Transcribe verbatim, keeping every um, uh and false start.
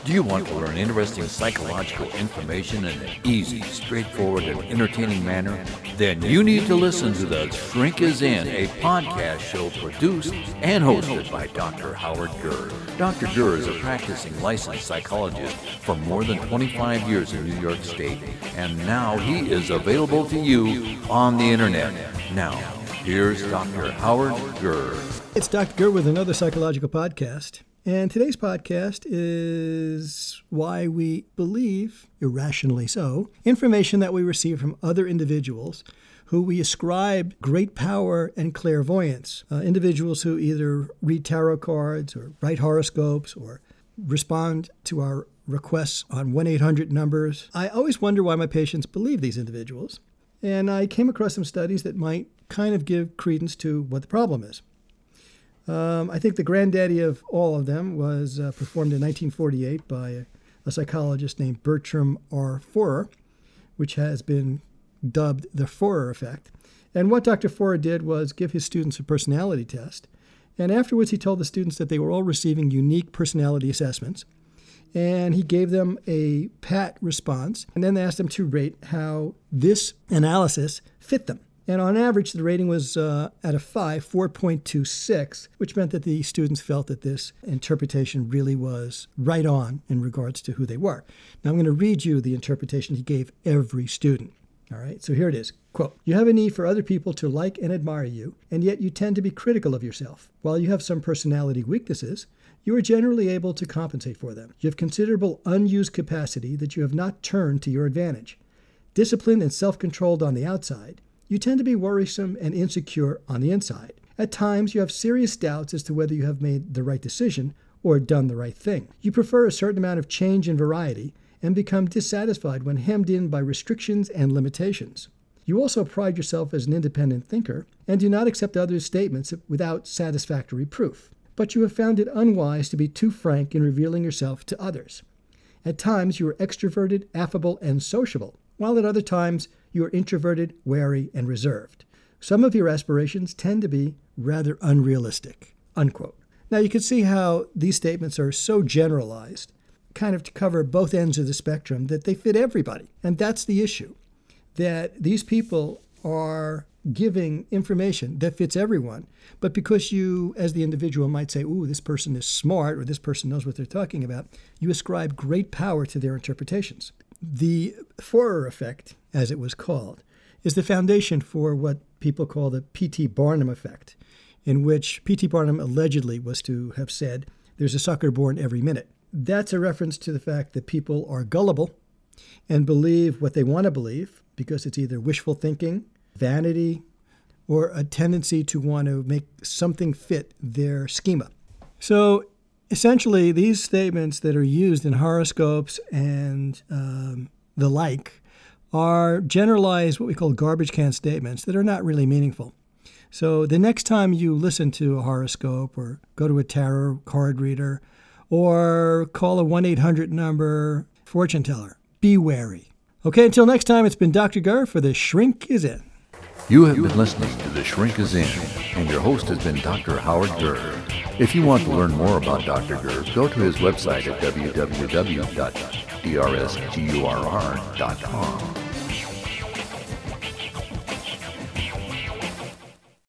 Do you want to learn interesting psychological information in an easy, straightforward, and entertaining manner? Then you need to listen to The Shrink Is In, a podcast show produced and hosted by Doctor Howard Gurr. Doctor Gurr is a practicing licensed psychologist for more than twenty-five years in New York State, and now he is available to you on the internet. Now, here's Doctor Howard Gurr. It's Doctor Gurr with another psychological podcast. And today's podcast is why we believe, irrationally so, information that we receive from other individuals who we ascribe great power and clairvoyance. Uh, individuals who either read tarot cards or write horoscopes or respond to our requests on one eight hundred numbers. I always wonder why my patients believe these individuals. And I came across some studies that might kind of give credence to what the problem is. Um, I think the granddaddy of all of them was uh, performed in nineteen forty-eight by a, a psychologist named Bertram R. Forer, which has been dubbed the Forer effect. And what Doctor Forer did was give his students a personality test. And afterwards, he told the students that they were all receiving unique personality assessments. And he gave them a pat response, and then asked them to rate how this analysis fit them. And on average, the rating was uh, at a five, four point two six, which meant that the students felt that this interpretation really was right on in regards to who they were. Now, I'm going to read you the interpretation he gave every student. All right, so here it is. Quote, "You have a need for other people to like and admire you, and yet you tend to be critical of yourself. While you have some personality weaknesses, you are generally able to compensate for them. You have considerable unused capacity that you have not turned to your advantage. Disciplined and self-controlled on the outside, you tend to be worrisome and insecure on the inside. At times, you have serious doubts as to whether you have made the right decision or done the right thing. You prefer a certain amount of change and variety and become dissatisfied when hemmed in by restrictions and limitations. You also pride yourself as an independent thinker and do not accept others' statements without satisfactory proof. But you have found it unwise to be too frank in revealing yourself to others. At times, you are extroverted, affable, and sociable, while at other times, you are introverted, wary, and reserved. Some of your aspirations tend to be rather unrealistic," unquote. Now, you can see how these statements are so generalized, kind of to cover both ends of the spectrum, that they fit everybody. And that's the issue, that these people are giving information that fits everyone. But because you, as the individual, might say, ooh, this person is smart, or this person knows what they're talking about, you ascribe great power to their interpretations. The Forer effect, as it was called, is the foundation for what people call the P T Barnum effect, in which P T Barnum allegedly was to have said, "There's a sucker born every minute." That's a reference to the fact that people are gullible and believe what they want to believe because it's either wishful thinking, vanity, or a tendency to want to make something fit their schema. So essentially, these statements that are used in horoscopes and um, the like are generalized, what we call garbage can statements that are not really meaningful. So the next time you listen to a horoscope or go to a tarot card reader or call a one eight hundred number fortune teller, be wary. Okay, until next time, it's been Doctor Gurr for The Shrink Is In. You have been listening to The Shrink Is In, and your host has been Doctor Howard Gurr. If you want to learn more about Doctor Gurr, go to his website at w w w dot d r s gurr dot com.